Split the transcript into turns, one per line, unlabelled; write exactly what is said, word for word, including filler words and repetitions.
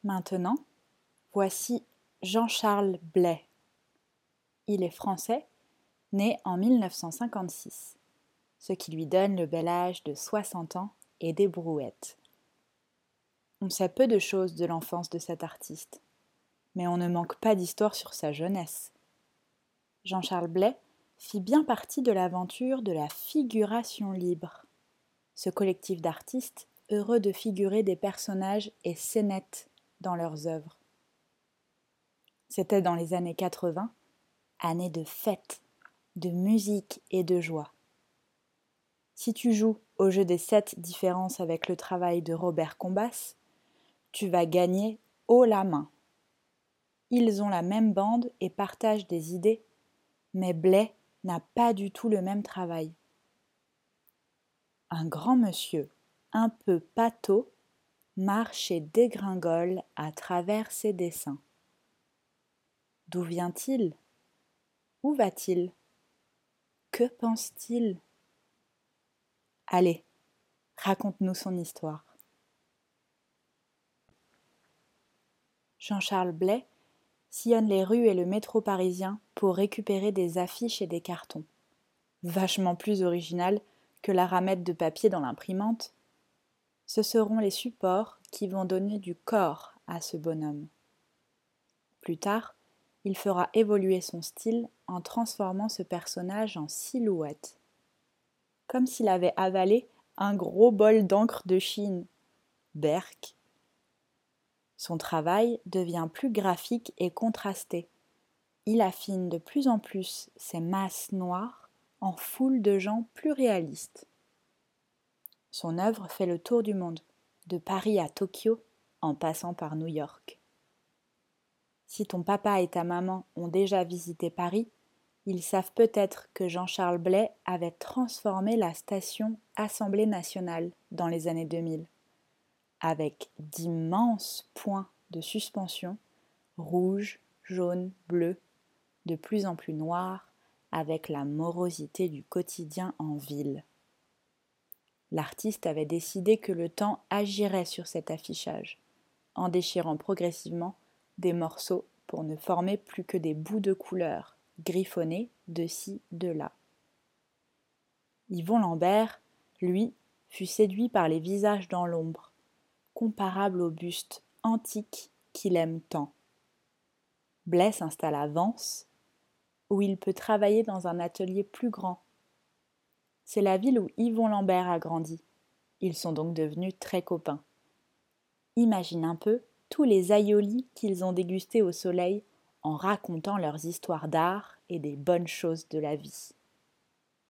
Maintenant, voici Jean-Charles Blay. Il est français, né en mille neuf cent cinquante-six, ce qui lui donne le bel âge de soixante ans et des brouettes. On sait peu de choses de l'enfance de cet artiste, mais on ne manque pas d'histoire sur sa jeunesse. Jean-Charles Blay fit bien partie de l'aventure de la figuration libre, ce collectif d'artistes heureux de figurer des personnages et scénettes dans leurs œuvres. C'était dans les années quatre-vingts, années de fête, de musique et de joie. Si tu joues au jeu des sept différences avec le travail de Robert Combas, tu vas gagner haut la main. Ils ont la même bande et partagent des idées, mais Blay n'a pas du tout le même travail. Un grand monsieur, un peu pâteau, marche et dégringole à travers ses dessins. D'où vient-il? Où va-t-il? Que pense-t-il? Allez, raconte-nous son histoire. Jean-Charles Blay sillonne les rues et le métro parisien pour récupérer des affiches et des cartons. Vachement plus original que la ramette de papier dans l'imprimante. Ce seront les supports qui vont donner du corps à ce bonhomme. Plus tard, il fera évoluer son style en transformant ce personnage en silhouette. Comme s'il avait avalé un gros bol d'encre de Chine. Berk. Son travail devient plus graphique et contrasté. Il affine de plus en plus ses masses noires en foule de gens plus réalistes. Son œuvre fait le tour du monde, de Paris à Tokyo, en passant par New York. Si ton papa et ta maman ont déjà visité Paris, ils savent peut-être que Jean-Charles Blay avait transformé la station Assemblée nationale dans les années deux mille, avec d'immenses points de suspension, rouge, jaune, bleu, de plus en plus noirs, avec la morosité du quotidien en ville. L'artiste avait décidé que le temps agirait sur cet affichage, en déchirant progressivement des morceaux pour ne former plus que des bouts de couleur, griffonnés de ci, de là. Yvon Lambert, lui, fut séduit par les visages dans l'ombre, comparables aux bustes antiques qu'il aime tant. Blay s'installe à Vence, où il peut travailler dans un atelier plus grand. C'est la ville où Yvon Lambert a grandi. Ils sont donc devenus très copains. Imagine un peu tous les aïolis qu'ils ont dégustés au soleil en racontant leurs histoires d'art et des bonnes choses de la vie.